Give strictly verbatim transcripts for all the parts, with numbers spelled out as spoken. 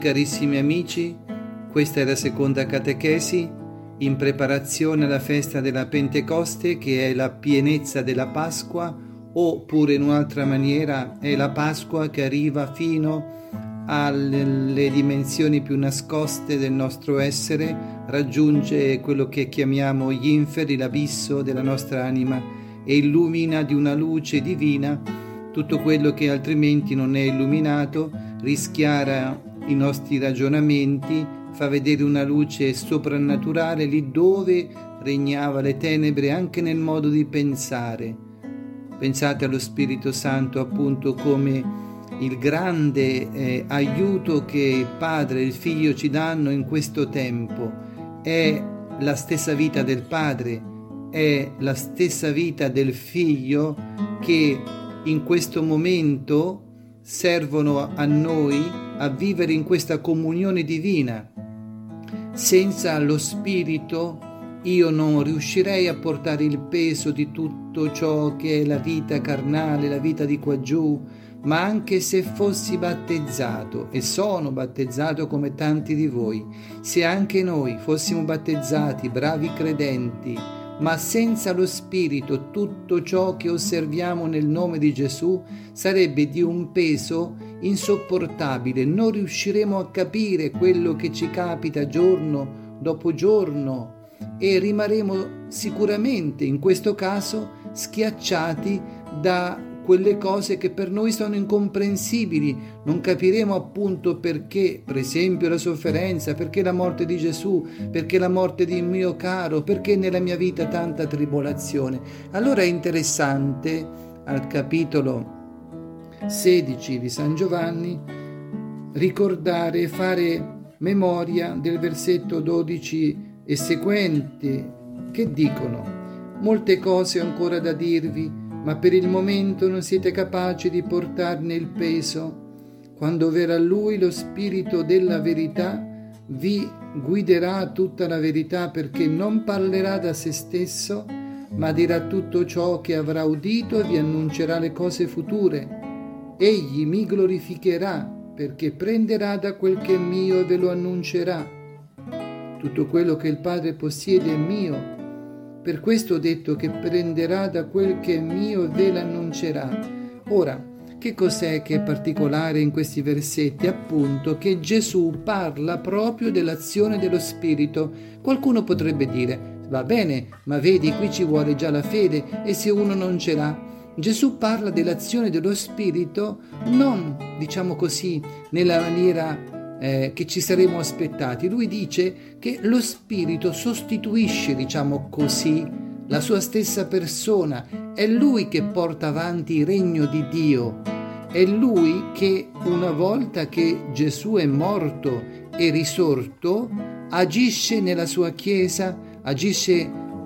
Carissimi amici, questa è la seconda catechesi in preparazione alla festa della Pentecoste, che è la pienezza della Pasqua, oppure in un'altra maniera è la Pasqua che arriva fino alle dimensioni più nascoste del nostro essere, raggiunge quello che chiamiamo gli inferi, l'abisso della nostra anima, e illumina di una luce divina tutto quello che altrimenti non è illuminato, rischiara i nostri ragionamenti, fa vedere una luce soprannaturale lì dove regnava le tenebre, anche nel modo di pensare. Pensate allo Spirito Santo appunto come il grande eh, aiuto che il Padre e il Figlio ci danno in questo tempo. È la stessa vita del Padre, è la stessa vita del Figlio che in questo momento servono a noi a vivere in questa comunione divina. Senza lo Spirito io non riuscirei a portare il peso di tutto ciò che è la vita carnale, la vita di qua giù, ma anche se fossi battezzato, e sono battezzato come tanti di voi, se anche noi fossimo battezzati, bravi credenti, ma senza lo Spirito tutto ciò che osserviamo nel nome di Gesù sarebbe di un peso insopportabile. Non riusciremo a capire quello che ci capita giorno dopo giorno e rimarremo sicuramente in questo caso schiacciati da quelle cose che per noi sono incomprensibili. Non capiremo appunto perché, per esempio, la sofferenza, perché la morte di Gesù, perché la morte di mio caro, perché nella mia vita tanta tribolazione. Allora è interessante al capitolo sedici di San Giovanni ricordare e fare memoria del versetto dodici e seguenti, che dicono: molte cose ho ancora da dirvi, ma per il momento non siete capaci di portarne il peso. Quando verrà Lui, lo Spirito della verità, vi guiderà a tutta la verità, perché non parlerà da se stesso, ma dirà tutto ciò che avrà udito e vi annuncerà le cose future. Egli mi glorificherà, perché prenderà da quel che è mio e ve lo annuncerà. Tutto quello che il Padre possiede è mio. Per questo ho detto che prenderà da quel che è mio e ve l'annuncerà. Ora, che cos'è che è particolare in questi versetti? Appunto che Gesù parla proprio dell'azione dello Spirito. Qualcuno potrebbe dire: va bene, ma vedi, qui ci vuole già la fede, e se uno non ce l'ha? Gesù parla dell'azione dello Spirito non, diciamo così, nella maniera Eh, che ci saremmo aspettati. Lui dice che lo Spirito sostituisce, diciamo così, la sua stessa persona. È Lui che porta avanti il regno di Dio. È Lui che, una volta che Gesù è morto e risorto, agisce nella sua Chiesa, agisce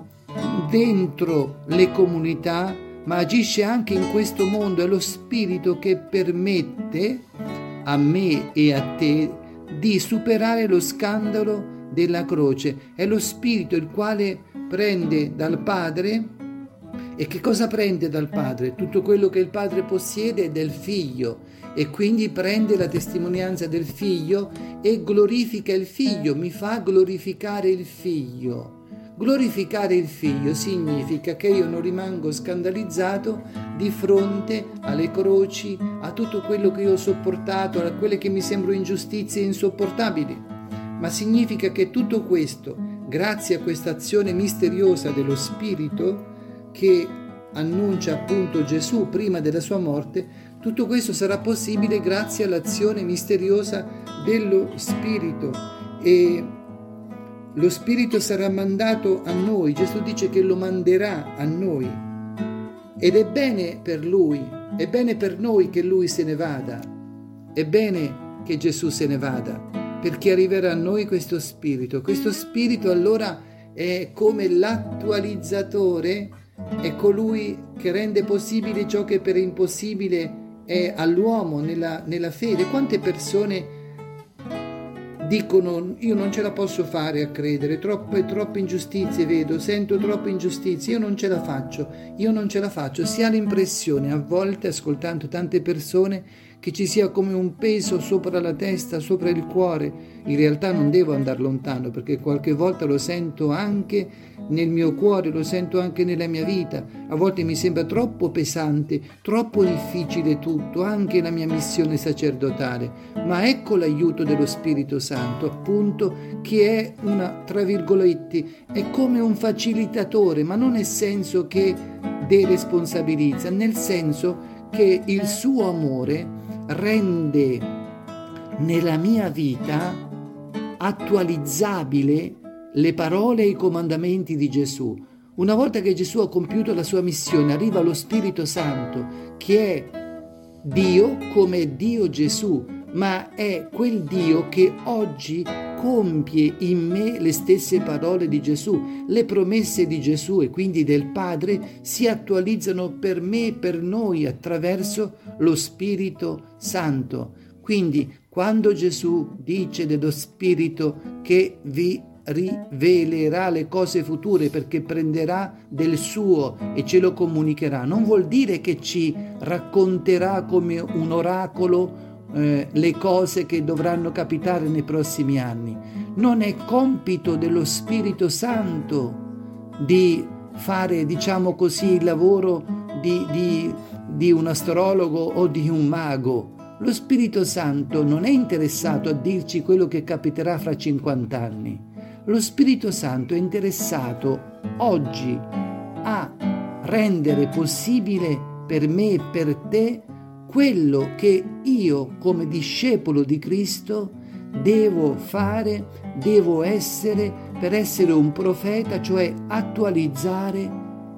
dentro le comunità, ma agisce anche in questo mondo. È lo Spirito che permette a me e a te di superare lo scandalo della croce. È lo Spirito il quale prende dal Padre. E che cosa prende dal Padre? Tutto quello che il Padre possiede è del Figlio, e quindi prende la testimonianza del Figlio e glorifica il Figlio, mi fa glorificare il Figlio. Glorificare il Figlio significa che io non rimango scandalizzato di fronte alle croci, a tutto quello che io ho sopportato, a quelle che mi sembrano ingiustizie insopportabili, ma significa che tutto questo, grazie a questa azione misteriosa dello Spirito che annuncia appunto Gesù prima della sua morte, tutto questo sarà possibile grazie all'azione misteriosa dello Spirito. E lo Spirito sarà mandato a noi. Gesù dice che lo manderà a noi, ed è bene per Lui, è bene per noi che Lui se ne vada, è bene che Gesù se ne vada, perché arriverà a noi questo Spirito. Questo Spirito allora è come l'attualizzatore, è colui che rende possibile ciò che per impossibile è all'uomo nella, nella fede. Quante persone dicono: io non ce la posso fare a credere, troppe, troppe ingiustizie vedo, sento troppe ingiustizie, io non ce la faccio, io non ce la faccio. Si ha l'impressione a volte, ascoltando tante persone, che ci sia come un peso sopra la testa, sopra il cuore. In realtà non devo andare lontano, perché qualche volta lo sento anche nel mio cuore, lo sento anche nella mia vita. A volte mi sembra troppo pesante, troppo difficile tutto, anche la mia missione sacerdotale. Ma ecco l'aiuto dello Spirito Santo, appunto, che è una, tra virgolette, è come un facilitatore, ma non nel senso che deresponsabilizza, nel senso che il suo amore rende nella mia vita attualizzabile le parole e i comandamenti di Gesù. Una volta che Gesù ha compiuto la sua missione, arriva lo Spirito Santo, che è Dio come Dio Gesù, ma è quel Dio che oggi compie in me le stesse parole di Gesù. Le promesse di Gesù e quindi del Padre si attualizzano per me e per noi attraverso lo Spirito Santo. Quindi quando Gesù dice dello Spirito che vi rivelerà le cose future perché prenderà del suo e ce lo comunicherà, non vuol dire che ci racconterà come un oracolo eh, le cose che dovranno capitare nei prossimi anni. Non è compito dello Spirito Santo di fare, diciamo così, il lavoro di, di, di un astrologo o di un mago. Lo Spirito Santo non è interessato a dirci quello che capiterà fra cinquanta anni. Lo Spirito Santo è interessato oggi a rendere possibile per me e per te quello che io come discepolo di Cristo devo fare, devo essere per essere un profeta, cioè attualizzare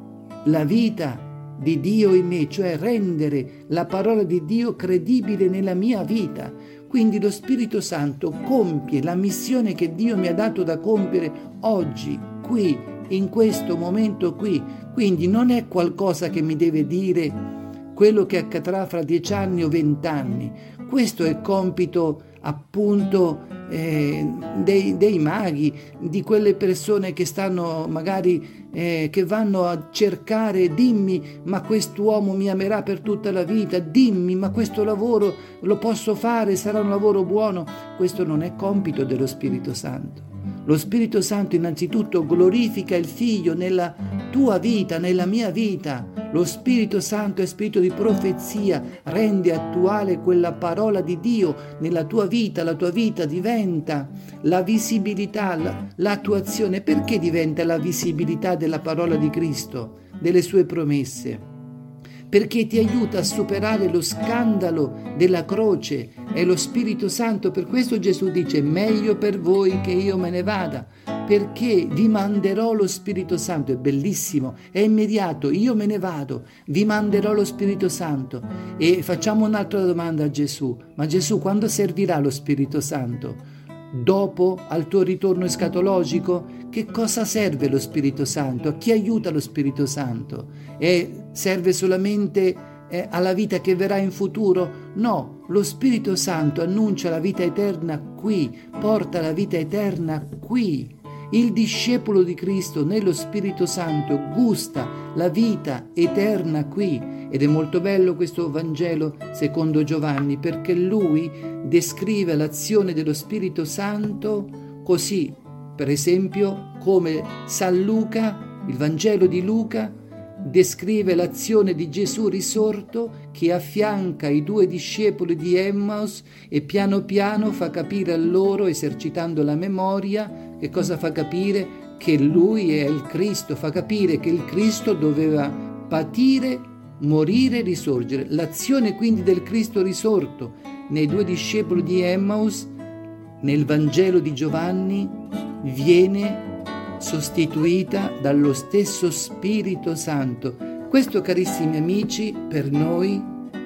la vita di Dio in me, cioè rendere la parola di Dio credibile nella mia vita. Quindi lo Spirito Santo compie la missione che Dio mi ha dato da compiere oggi, qui, in questo momento qui. Quindi non è qualcosa che mi deve dire quello che accadrà fra dieci anni o vent'anni. Questo è compito appunto eh, dei, dei maghi, di quelle persone che stanno magari eh, che vanno a cercare, dimmi ma quest'uomo mi amerà per tutta la vita, dimmi ma questo lavoro lo posso fare, sarà un lavoro buono. Questo non è compito dello Spirito Santo. Lo Spirito Santo innanzitutto glorifica il Figlio nella tua vita, nella mia vita. Lo Spirito Santo è spirito di profezia, rende attuale quella parola di Dio nella tua vita. La tua vita diventa la visibilità, l'attuazione. Perché diventa la visibilità della parola di Cristo, delle sue promesse? Perché ti aiuta a superare lo scandalo della croce. È lo Spirito Santo, per questo Gesù dice: meglio per voi che io me ne vada, perché vi manderò lo Spirito Santo. È bellissimo, è immediato, io me ne vado, vi manderò lo Spirito Santo. E facciamo un'altra domanda a Gesù: ma Gesù, quando servirà lo Spirito Santo? Dopo, al tuo ritorno escatologico? Che cosa serve lo Spirito Santo? A chi aiuta lo Spirito Santo? E serve solamente eh, alla vita che verrà in futuro? No, lo Spirito Santo annuncia la vita eterna qui, porta la vita eterna qui. Il discepolo di Cristo nello Spirito Santo gusta la vita eterna qui. Ed è molto bello questo Vangelo secondo Giovanni, perché lui descrive l'azione dello Spirito Santo così, per esempio, come San Luca, il Vangelo di Luca, descrive l'azione di Gesù risorto che affianca i due discepoli di Emmaus e piano piano fa capire a loro, esercitando la memoria, che cosa fa capire? Che lui è il Cristo, fa capire che il Cristo doveva patire, morire e risorgere. L'azione quindi del Cristo risorto nei due discepoli di Emmaus, nel Vangelo di Giovanni, viene sostituita dallo stesso Spirito Santo. Questo, carissimi amici, per noi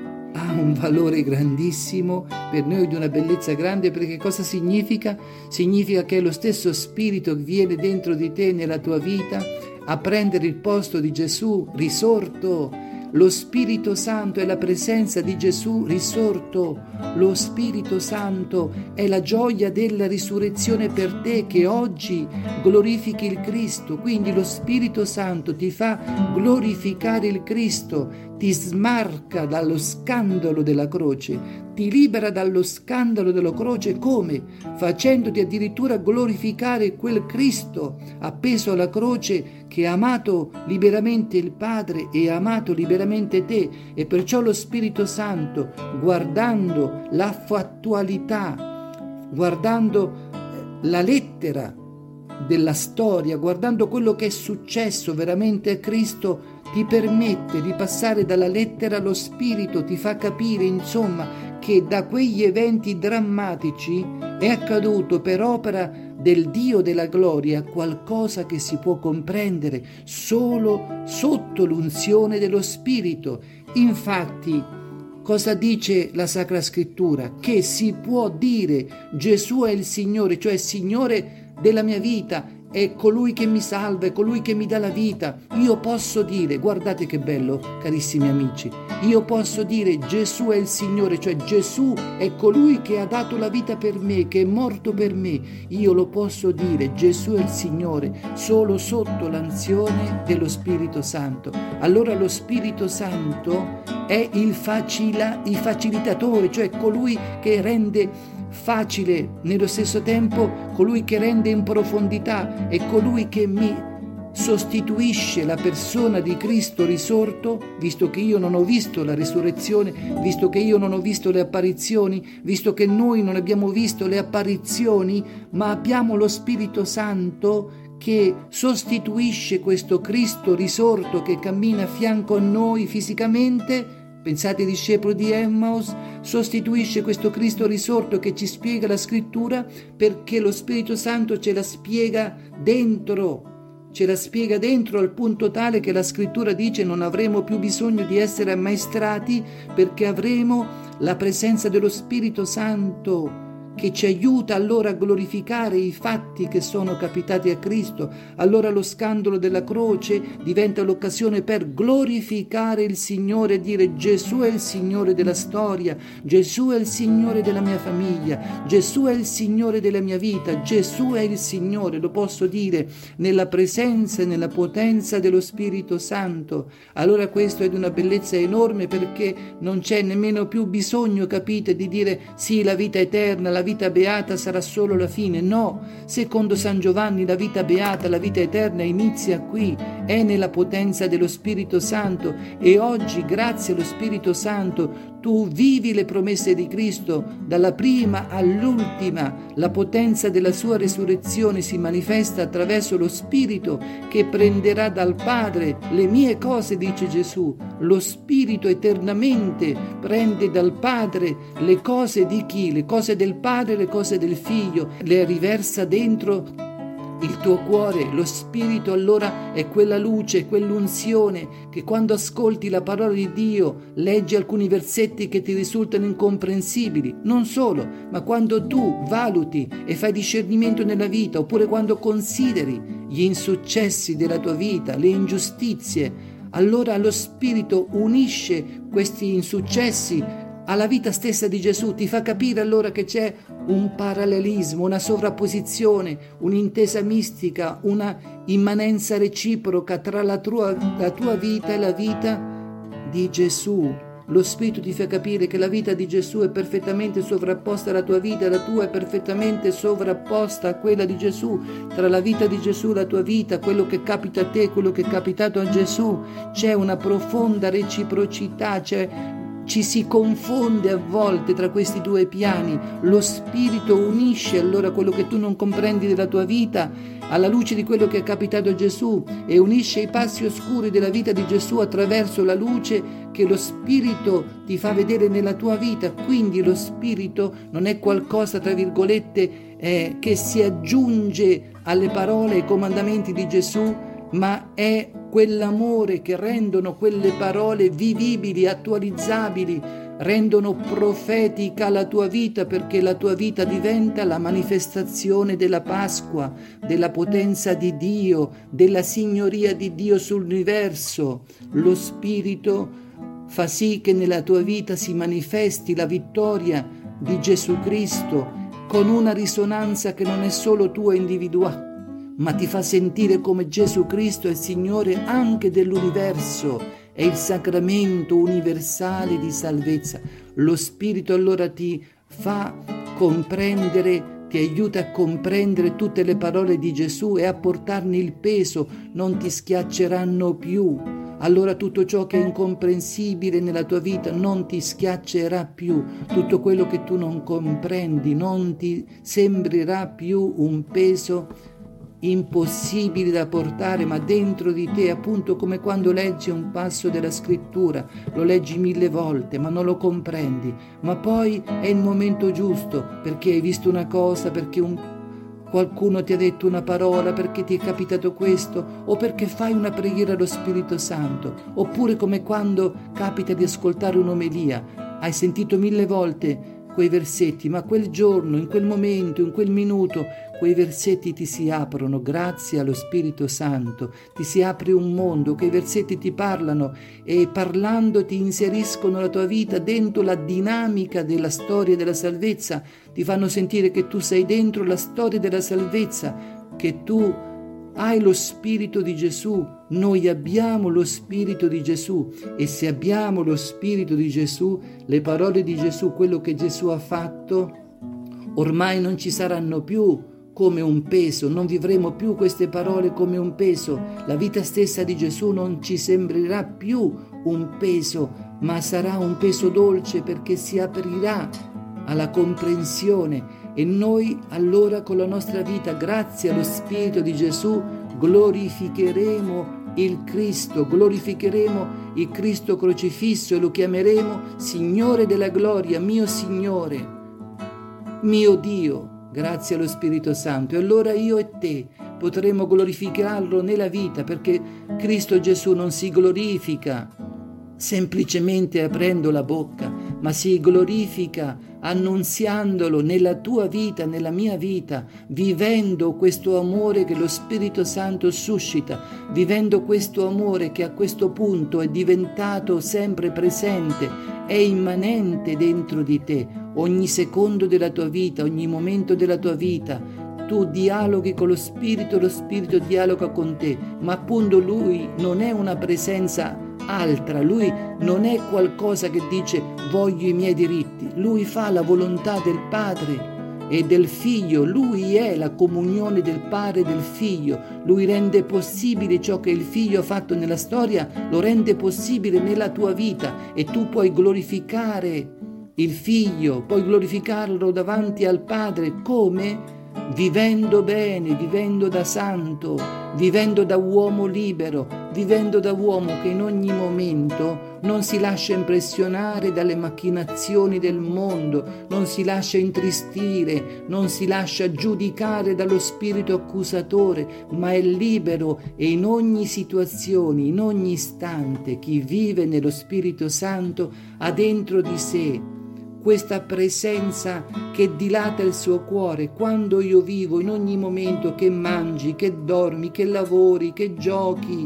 ha un valore grandissimo, per noi di una bellezza grande, perché cosa significa? Significa che è lo stesso Spirito che viene dentro di te, nella tua vita, a prendere il posto di Gesù risorto. Lo Spirito Santo è la presenza di Gesù risorto. Lo Spirito Santo è la gioia della risurrezione per te, che oggi glorifichi il Cristo. Quindi lo Spirito Santo ti fa glorificare il Cristo, ti smarca dallo scandalo della croce, ti libera dallo scandalo della croce come? Facendoti addirittura glorificare quel Cristo appeso alla croce che ha amato liberamente il Padre e ha amato liberamente te, e perciò lo Spirito Santo, guardando la fattualità, guardando la lettera della storia, guardando quello che è successo veramente a Cristo, ti permette di passare dalla lettera allo spirito, ti fa capire insomma che da quegli eventi drammatici è accaduto per opera del Dio della gloria qualcosa che si può comprendere solo sotto l'unzione dello Spirito. Infatti, cosa dice la Sacra Scrittura? Che si può dire Gesù è il Signore, cioè Signore della mia vita, è colui che mi salva, è colui che mi dà la vita. Io posso dire, guardate che bello, carissimi amici, io posso dire Gesù è il Signore, cioè Gesù è colui che ha dato la vita per me, che è morto per me. Io lo posso dire, Gesù è il Signore, solo sotto l'unzione dello Spirito Santo. Allora lo Spirito Santo è il, facila, il facilitatore, cioè colui che rende facile, nello stesso tempo colui che rende in profondità, è colui che mi sostituisce la persona di Cristo risorto, visto che io non ho visto la risurrezione, visto che io non ho visto le apparizioni, visto che noi non abbiamo visto le apparizioni, ma abbiamo lo Spirito Santo che sostituisce questo Cristo risorto che cammina a fianco a noi fisicamente. Pensate ai discepoli di Emmaus, sostituisce questo Cristo risorto che ci spiega la Scrittura, perché lo Spirito Santo ce la spiega dentro, ce la spiega dentro al punto tale che la Scrittura dice non avremo più bisogno di essere ammaestrati perché avremo la presenza dello Spirito Santo che ci aiuta allora a glorificare i fatti che sono capitati a Cristo. Allora lo scandalo della croce diventa l'occasione per glorificare il Signore e dire Gesù è il Signore della storia, Gesù è il Signore della mia famiglia, Gesù è il Signore della mia vita, Gesù è il Signore, lo posso dire nella presenza e nella potenza dello Spirito Santo. Allora questo è di una bellezza enorme, perché non c'è nemmeno più bisogno, capite, di dire sì, la vita eterna, la vita beata sarà solo la fine. No, secondo San Giovanni la vita beata, la vita eterna inizia qui, è nella potenza dello Spirito Santo, e oggi grazie allo Spirito Santo tu vivi le promesse di Cristo dalla prima all'ultima. La potenza della sua risurrezione si manifesta attraverso lo Spirito che prenderà dal Padre le mie cose, dice Gesù. Lo Spirito eternamente prende dal Padre le cose di chi? Le cose del Padre, le cose del Figlio, le riversa dentro il tuo cuore. Lo Spirito allora è quella luce, quell'unzione che quando ascolti la parola di Dio, leggi alcuni versetti che ti risultano incomprensibili, non solo, ma quando tu valuti e fai discernimento nella vita, oppure quando consideri gli insuccessi della tua vita, le ingiustizie, allora lo Spirito unisce questi insuccessi alla vita stessa di Gesù, ti fa capire allora che c'è un parallelismo, una sovrapposizione, un'intesa mistica, una immanenza reciproca tra la tua, la tua vita e la vita di Gesù. Lo Spirito ti fa capire che la vita di Gesù è perfettamente sovrapposta alla tua vita, la tua è perfettamente sovrapposta a quella di Gesù. Tra la vita di Gesù e la tua vita, quello che capita a te, quello che è capitato a Gesù, c'è una profonda reciprocità, c'è ci si confonde a volte tra questi due piani. Lo Spirito unisce allora quello che tu non comprendi della tua vita alla luce di quello che è capitato a Gesù, e unisce i passi oscuri della vita di Gesù attraverso la luce che lo Spirito ti fa vedere nella tua vita. Quindi lo Spirito non è qualcosa, tra virgolette, eh, che si aggiunge alle parole e ai comandamenti di Gesù, ma è quell'amore che rendono quelle parole vivibili, attualizzabili, rendono profetica la tua vita, perché la tua vita diventa la manifestazione della Pasqua, della potenza di Dio, della signoria di Dio sull'universo. Lo Spirito fa sì che nella tua vita si manifesti la vittoria di Gesù Cristo con una risonanza che non è solo tua individuale, ma ti fa sentire come Gesù Cristo è Signore anche dell'universo, è il sacramento universale di salvezza. Lo Spirito allora ti fa comprendere, ti aiuta a comprendere tutte le parole di Gesù e a portarne il peso, non ti schiacceranno più. Allora tutto ciò che è incomprensibile nella tua vita non ti schiaccerà più, tutto quello che tu non comprendi non ti sembrerà più un peso impossibile da portare, ma dentro di te, appunto come quando leggi un passo della scrittura, lo leggi mille volte ma non lo comprendi, ma poi è il momento giusto perché hai visto una cosa, perché un qualcuno ti ha detto una parola, perché ti è capitato questo, o perché fai una preghiera allo Spirito Santo, oppure come quando capita di ascoltare un'omelia, hai sentito mille volte quei versetti, ma quel giorno, in quel momento, in quel minuto, quei versetti ti si aprono grazie allo Spirito Santo, ti si apre un mondo, quei versetti ti parlano e parlando ti inseriscono la tua vita dentro la dinamica della storia della salvezza, ti fanno sentire che tu sei dentro la storia della salvezza, che tu hai lo Spirito di Gesù, noi abbiamo lo Spirito di Gesù e se abbiamo lo Spirito di Gesù, le parole di Gesù, quello che Gesù ha fatto, ormai non ci saranno più come un peso, non vivremo più queste parole come un peso, la vita stessa di Gesù non ci sembrerà più un peso, ma sarà un peso dolce perché si aprirà alla comprensione e noi allora con la nostra vita, grazie allo Spirito di Gesù, glorificheremo il Cristo, glorificheremo il Cristo crocifisso e lo chiameremo Signore della gloria, mio Signore, mio Dio, grazie allo Spirito Santo. E allora io e te potremo glorificarlo nella vita, perché Cristo Gesù non si glorifica semplicemente aprendo la bocca, ma si glorifica annunziandolo nella tua vita, nella mia vita, vivendo questo amore che lo Spirito Santo suscita, vivendo questo amore che a questo punto è diventato sempre presente, è immanente dentro di te, ogni secondo della tua vita, ogni momento della tua vita. Tu dialoghi con lo Spirito, lo Spirito dialoga con te, ma appunto Lui non è una presenza altra, Lui non è qualcosa che dice voglio i miei diritti, Lui fa la volontà del Padre e del Figlio, Lui è la comunione del Padre e del Figlio, Lui rende possibile ciò che il Figlio ha fatto nella storia, lo rende possibile nella tua vita e tu puoi glorificare il Figlio, puoi glorificarlo davanti al Padre come? Vivendo bene, vivendo da santo, vivendo da uomo libero, vivendo da uomo che in ogni momento non si lascia impressionare dalle macchinazioni del mondo, non si lascia intristire, non si lascia giudicare dallo spirito accusatore, ma è libero e in ogni situazione, in ogni istante, chi vive nello Spirito Santo ha dentro di sé questa presenza che dilata il suo cuore. Quando io vivo in ogni momento, che mangi, che dormi, che lavori, che giochi,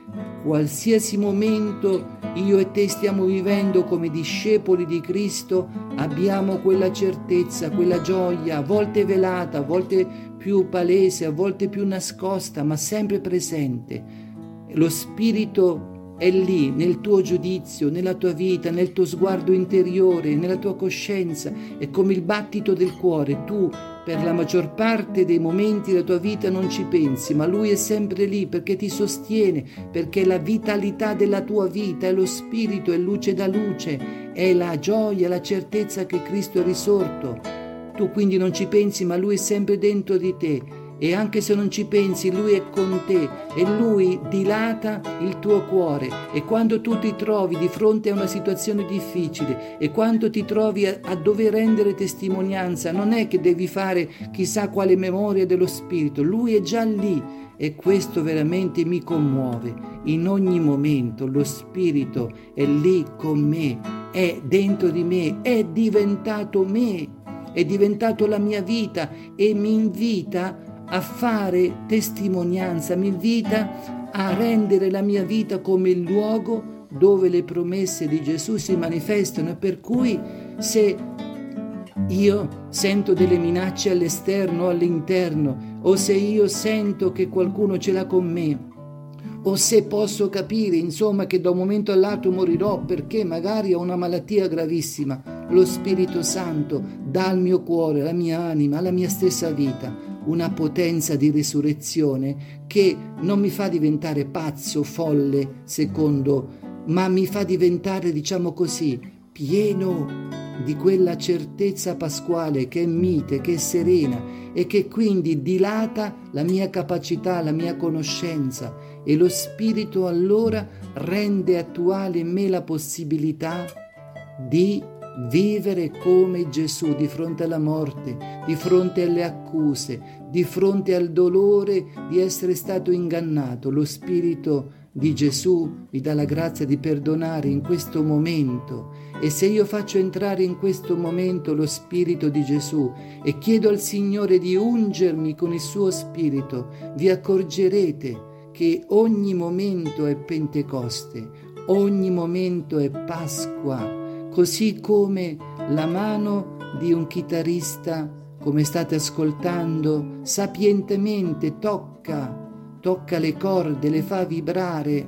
qualsiasi momento io e te stiamo vivendo come discepoli di Cristo, abbiamo quella certezza, quella gioia, a volte velata, a volte più palese, a volte più nascosta, ma sempre presente. Lo Spirito è lì nel tuo giudizio, nella tua vita, nel tuo sguardo interiore, nella tua coscienza. È come il battito del cuore. Tu per la maggior parte dei momenti della tua vita non ci pensi, ma Lui è sempre lì perché ti sostiene, perché è la vitalità della tua vita, è lo Spirito, è luce da luce, è la gioia, la certezza che Cristo è risorto. Tu quindi non ci pensi, ma Lui è sempre dentro di te. E anche se non ci pensi, Lui è con te e Lui dilata il tuo cuore. E quando tu ti trovi di fronte a una situazione difficile e quando ti trovi a, a dover rendere testimonianza, non è che devi fare chissà quale memoria dello Spirito, Lui è già lì e questo veramente mi commuove. In ogni momento lo Spirito è lì con me, è dentro di me, è diventato me, è diventato la mia vita e mi invita a fare testimonianza, mi invita a rendere la mia vita come il luogo dove le promesse di Gesù si manifestano, e per cui se io sento delle minacce all'esterno o all'interno, o se io sento che qualcuno ce l'ha con me, o se posso capire, insomma, che da un momento all'altro morirò perché magari ho una malattia gravissima, lo Spirito Santo dà al mio cuore, alla mia anima, alla mia stessa vita una potenza di risurrezione che non mi fa diventare pazzo, folle, secondo, ma mi fa diventare, diciamo così, pieno di quella certezza pasquale che è mite, che è serena e che quindi dilata la mia capacità, la mia conoscenza, e lo Spirito allora rende attuale in me la possibilità di vivere come Gesù di fronte alla morte, di fronte alle accuse, di fronte al dolore di essere stato ingannato. Lo Spirito di Gesù mi dà la grazia di perdonare in questo momento, e se io faccio entrare in questo momento lo Spirito di Gesù e chiedo al Signore di ungermi con il suo Spirito, vi accorgerete che ogni momento è Pentecoste, ogni momento è Pasqua, così come la mano di un chitarrista, come state ascoltando, sapientemente tocca, tocca le corde, le fa vibrare.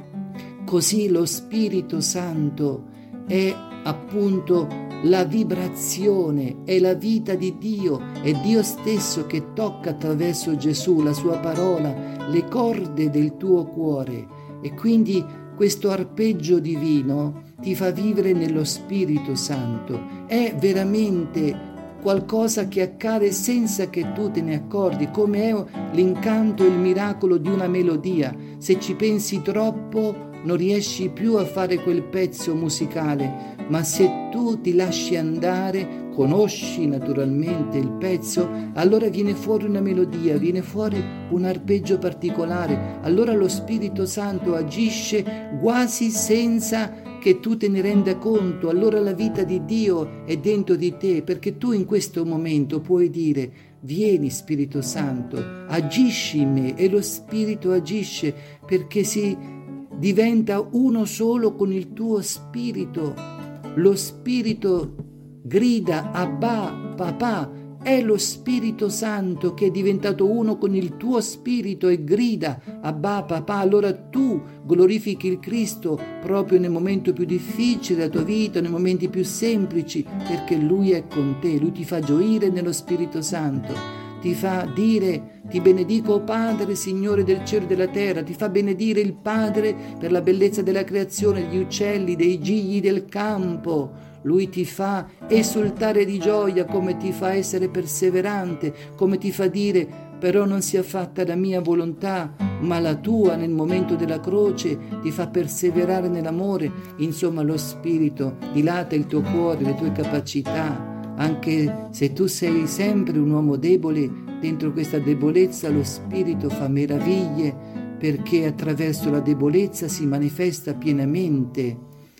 Così lo Spirito Santo è appunto la vibrazione, è la vita di Dio, è Dio stesso che tocca attraverso Gesù, la sua parola, le corde del tuo cuore, e quindi questo arpeggio divino ti fa vivere nello Spirito Santo. È veramente qualcosa che accade senza che tu te ne accorgi, come è l'incanto e il miracolo di una melodia. Se ci pensi troppo non riesci più a fare quel pezzo musicale, ma se tu ti lasci andare, conosci naturalmente il pezzo, allora viene fuori una melodia, viene fuori un arpeggio particolare. Allora lo Spirito Santo agisce quasi senza che tu te ne renda conto. Allora la vita di Dio è dentro di te, perché tu in questo momento puoi dire: vieni Spirito Santo, agisci in me, e lo Spirito agisce perché si diventa uno solo con il tuo Spirito. Lo Spirito grida Abba, papà. È lo Spirito Santo che è diventato uno con il tuo spirito e grida Abba, papà. Allora tu glorifichi il Cristo proprio nel momento più difficile della tua vita, nei momenti più semplici, perché Lui è con te. Lui ti fa gioire nello Spirito Santo, ti fa dire: ti benedico Padre, Signore del cielo e della terra. Ti fa benedire il Padre per la bellezza della creazione, degli uccelli, dei gigli del campo. Lui ti fa esultare di gioia, come ti fa essere perseverante, come ti fa dire: però non sia fatta la mia volontà, ma la tua. Nel momento della croce ti fa perseverare nell'amore. Insomma, lo Spirito dilata il tuo cuore, le tue capacità. Anche se tu sei sempre un uomo debole, dentro questa debolezza lo Spirito fa meraviglie, perché attraverso la debolezza si manifesta pienamente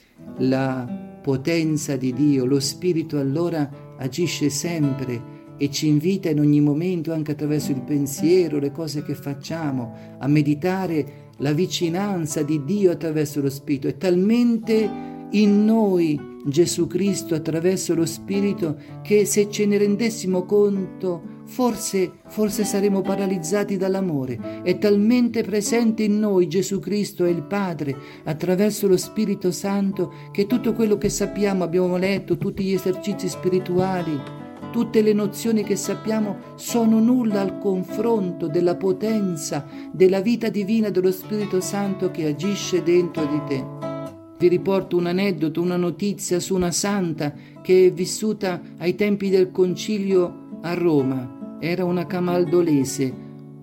la potenza di Dio. Lo Spirito allora agisce sempre e ci invita in ogni momento, anche attraverso il pensiero, le cose che facciamo, a meditare la vicinanza di Dio attraverso lo Spirito. È talmente in noi Gesù Cristo attraverso lo Spirito che, se ce ne rendessimo conto, forse, forse saremo paralizzati dall'amore. È talmente presente in noi Gesù Cristo e il Padre attraverso lo Spirito Santo che tutto quello che sappiamo, abbiamo letto, tutti gli esercizi spirituali, tutte le nozioni che sappiamo sono nulla al confronto della potenza, della vita divina dello Spirito Santo che agisce dentro di te. Vi riporto un aneddoto, una notizia su una santa che è vissuta ai tempi del concilio a Roma. Era una camaldolese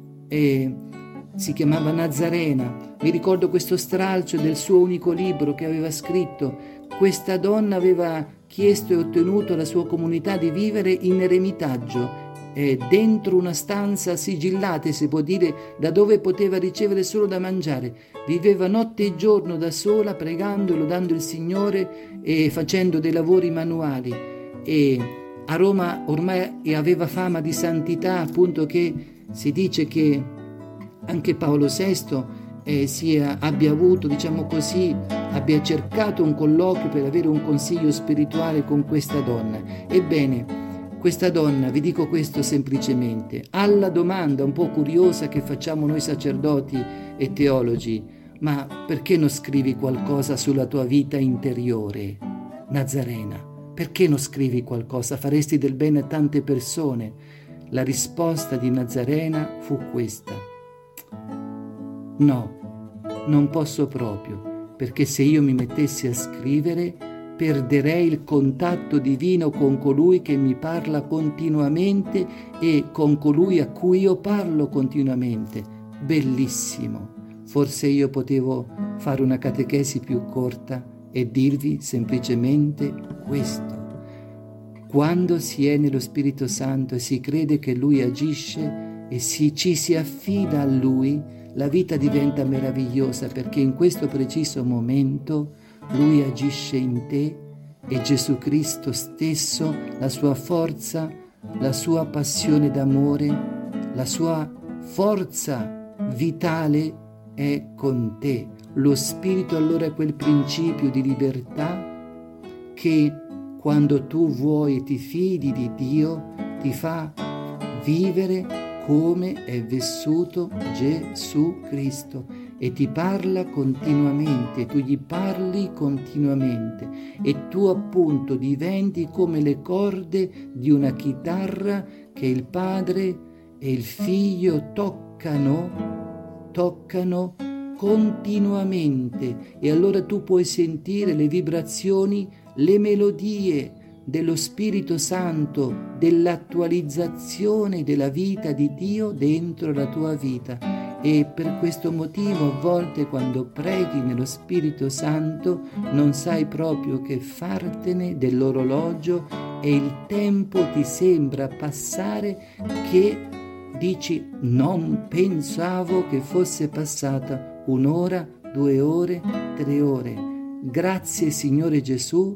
e si chiamava Nazarena. Mi ricordo questo stralcio del suo unico libro che aveva scritto. Questa donna aveva chiesto e ottenuto alla sua comunità di vivere in eremitaggio, eh, dentro una stanza sigillata, si può dire, da dove poteva ricevere solo da mangiare. Viveva notte e giorno da sola, pregando e lodando il Signore e facendo dei lavori manuali. E a Roma ormai aveva fama di santità, appunto, che si dice che anche Paolo sesto eh, sia, abbia avuto, diciamo così, abbia cercato un colloquio per avere un consiglio spirituale con questa donna. Ebbene, Questa donna, vi dico questo semplicemente, alla domanda un po' curiosa che facciamo noi sacerdoti e teologi: ma perché non scrivi qualcosa sulla tua vita interiore, Nazarena? Perché non scrivi qualcosa? Faresti del bene a tante persone. La risposta di Nazarena fu questa: no, non posso proprio, perché se io mi mettessi a scrivere perderei il contatto divino con colui che mi parla continuamente e con colui a cui io parlo continuamente. Bellissimo. Forse io potevo fare una catechesi più corta e dirvi semplicemente questo. Quando si è nello Spirito Santo e si crede che Lui agisce e si, ci si affida a Lui, la vita diventa meravigliosa, perché in questo preciso momento Lui agisce in te e Gesù Cristo stesso, la sua forza, la sua passione d'amore, la sua forza vitale è con te. Lo Spirito allora è quel principio di libertà che quando tu vuoi e ti fidi di Dio ti fa vivere come è vissuto Gesù Cristo e ti parla continuamente, tu gli parli continuamente e tu appunto diventi come le corde di una chitarra che il Padre e il Figlio toccano, toccano continuamente, e allora tu puoi sentire le vibrazioni, le melodie dello Spirito Santo, dell'attualizzazione della vita di Dio dentro la tua vita. E per questo motivo a volte quando preghi nello Spirito Santo non sai proprio che fartene dell'orologio e il tempo ti sembra passare che dici: non pensavo che fosse passata un'ora, due ore, tre ore. Grazie Signore Gesù,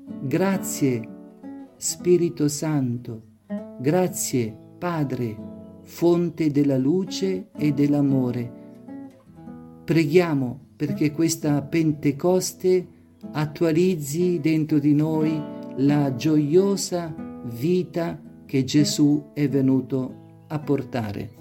grazie Spirito Santo, grazie Padre, fonte della luce e dell'amore. Preghiamo perché questa Pentecoste attualizzi dentro di noi la gioiosa vita che Gesù è venuto a portare.